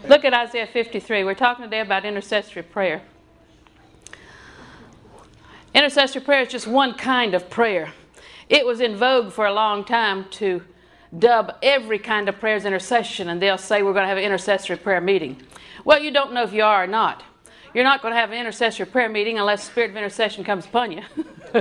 Look at Isaiah 53. We're talking today about intercessory prayer. Intercessory prayer is just one kind of prayer. It was in vogue for a long time to dub every kind of prayer as intercession, and they'll say we're going to have an intercessory prayer meeting. Well, you don't know if you are or not. You're not going to have an intercessory prayer meeting unless the spirit of intercession comes upon you.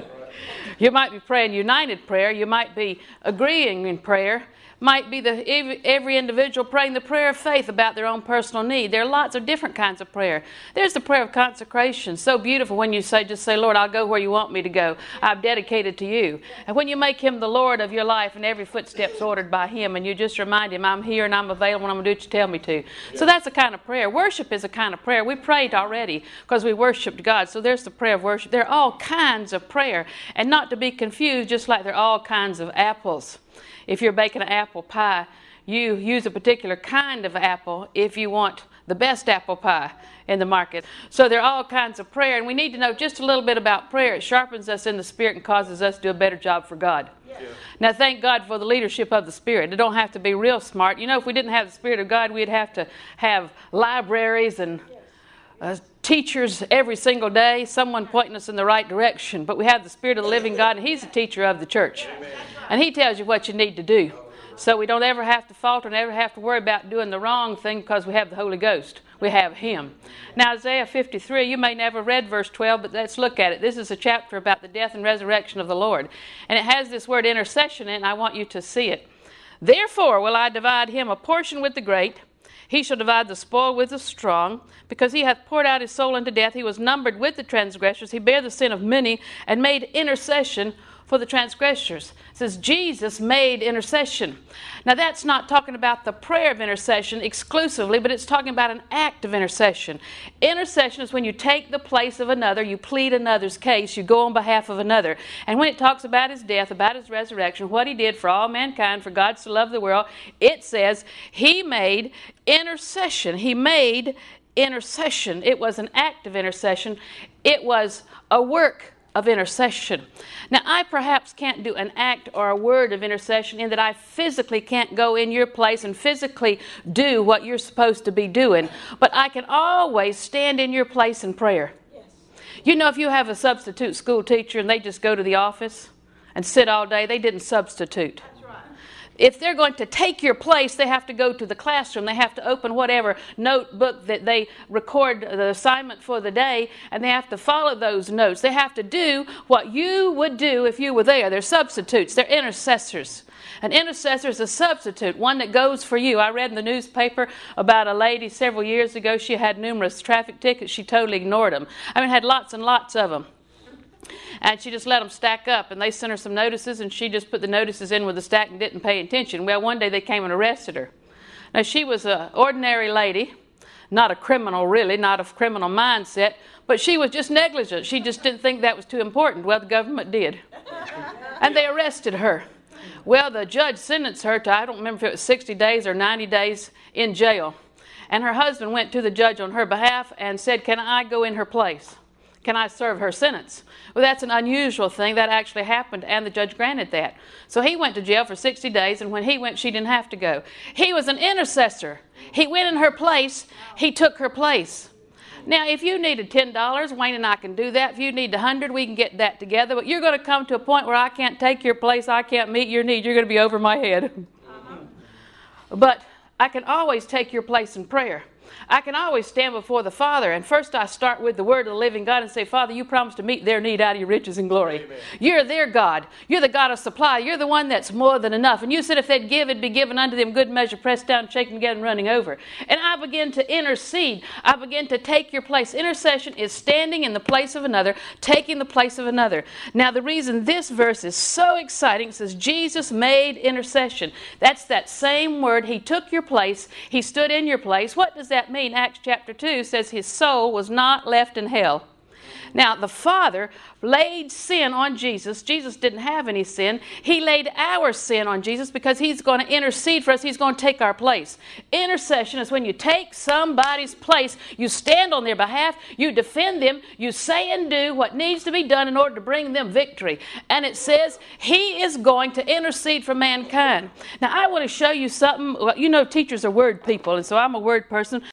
You might be praying united prayer. You might be agreeing in prayer. Might be every individual praying the prayer of faith about their own personal need. There are lots of different kinds of prayer. There's the prayer of consecration. So beautiful when you just say, Lord, I'll go where you want me to go. I'm dedicated to you. And when you make Him the Lord of your life and every footstep's ordered by Him, and you just remind Him, I'm here and I'm available and I'm going to do what you tell me to. So that's a kind of prayer. Worship is a kind of prayer. We prayed already because we worshiped God. So there's the prayer of worship. There are all kinds of prayer. And not to be confused, just like there are all kinds of apples. If you're baking an apple pie, you use a particular kind of apple if you want the best apple pie in the market. So there are all kinds of prayer, and we need to know just a little bit about prayer. It sharpens us in the Spirit and causes us to do a better job for God. Yeah. Now, thank God for the leadership of the Spirit. It don't have to be real smart. You know, if we didn't have the Spirit of God, we'd have to have libraries and teachers every single day, someone pointing us in the right direction. But we have the Spirit of the living God, and He's the teacher of the church. Amen. And He tells you what you need to do. So we don't ever have to falter, never have to worry about doing the wrong thing because we have the Holy Ghost. We have Him. Now, Isaiah 53, you may never read verse 12, but let's look at it. This is a chapter about the death and resurrection of the Lord. And it has this word intercession in it, and I want you to see it. Therefore will I divide him a portion with the great. He shall divide the spoil with the strong, because he hath poured out his soul unto death. He was numbered with the transgressors. He bare the sin of many, and made intercession for the transgressors. It says Jesus made intercession. Now that's not talking about the prayer of intercession exclusively, but it's talking about an act of intercession. Intercession is when you take the place of another, you plead another's case, you go on behalf of another. And when it talks about His death, about His resurrection, what He did for all mankind, for God so loved the world, it says He made intercession. He made intercession. It was an act of intercession. It was a work of intercession. Now, I perhaps can't do an act or a word of intercession in that I physically can't go in your place and physically do what you're supposed to be doing, but I can always stand in your place in prayer. Yes. You know, if you have a substitute school teacher and they just go to the office and sit all day, they didn't substitute. If they're going to take your place, they have to go to the classroom. They have to open whatever notebook that they record the assignment for the day, and they have to follow those notes. They have to do what you would do if you were there. They're substitutes. They're intercessors. An intercessor is a substitute, one that goes for you. I read in the newspaper about a lady several years ago. She had numerous traffic tickets. She totally ignored them. Had lots and lots of them. And she just let them stack up, and they sent her some notices, and she just put the notices in with the stack and didn't pay attention. Well, one day they came and arrested her. Now, she was an ordinary lady, not a criminal really, not a criminal mindset, but she was just negligent. She just didn't think that was too important. Well, the government did. And they arrested her. Well, the judge sentenced her to, I don't remember if it was 60 days or 90 days in jail. And her husband went to the judge on her behalf and said, can I go in her place? Can I serve her sentence? Well, that's an unusual thing. That actually happened, and the judge granted that. So he went to jail for 60 days, and when he went, she didn't have to go. He was an intercessor. He went in her place. He took her place. Now, if you needed $10, Wayne and I can do that. If you need $100, we can get that together. But you're going to come to a point where I can't take your place. I can't meet your need. You're going to be over my head. But I can always take your place in prayer. I can always stand before the Father, and first I start with the Word of the living God and say, Father, you promised to meet their need out of your riches and glory. Amen. You're their God. You're the God of supply. You're the one that's more than enough. And you said if they'd give, it'd be given unto them good measure, pressed down, shaken together, and running over. And I begin to intercede. I begin to take your place. Intercession is standing in the place of another, taking the place of another. Now, the reason this verse is so exciting, it says, Jesus made intercession. That's that same word. He took your place. He stood in your place. What does that mean? Acts chapter 2 says his soul was not left in hell. Now, the Father laid sin on Jesus. Jesus didn't have any sin. He laid our sin on Jesus because He's going to intercede for us. He's going to take our place. Intercession is when you take somebody's place, you stand on their behalf, you defend them, you say and do what needs to be done in order to bring them victory. And it says He is going to intercede for mankind. Now, I want to show you something. Well, you know, teachers are word people, and so I'm a word person.